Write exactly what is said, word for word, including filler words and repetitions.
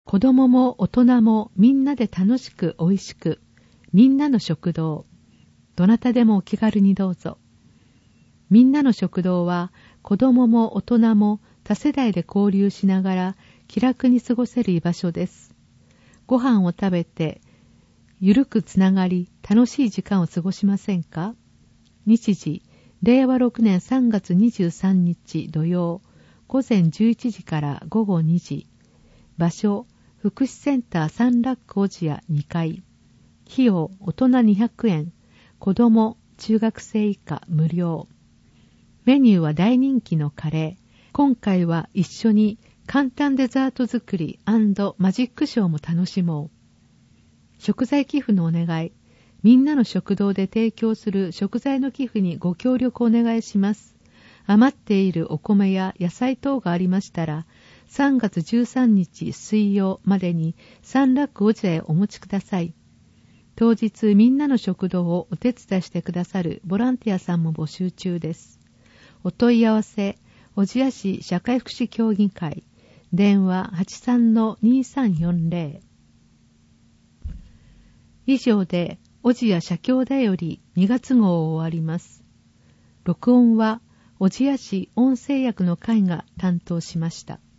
子供も大人もみんなで楽しくおいしく、みんなの食堂。どなたでもお気軽にどうぞ。みんなの食堂は子供も大人も多世代で交流しながら気楽に過ごせる居場所です。ご飯を食べてゆるくつながり楽しい時間を過ごしませんか？日時、れいわろくねんさんがつにじゅうさんにち土曜、ごぜんじゅういちじからごごにじ。場所、福祉センターサンラック小千谷にかい。費用、大人にひゃくえん、子供、中学生以下無料。メニューは大人気のカレー。今回は一緒に簡単デザート作り&マジックショーも楽しもう。食材寄付のお願い。みんなの食堂で提供する食材の寄付にご協力お願いします。余っているお米や野菜等がありましたら、さんがつじゅうさんにち水曜までにサンラック小千谷へお持ちください。当日みんなの食堂をお手伝いしてくださるボランティアさんも募集中です。お問い合わせ、小千谷市社会福祉協議会、電話 はちさんのにさんよんぜろ。以上で小千谷社協だよりにがつ号を終わります。録音は小千谷市音声役の会が担当しました。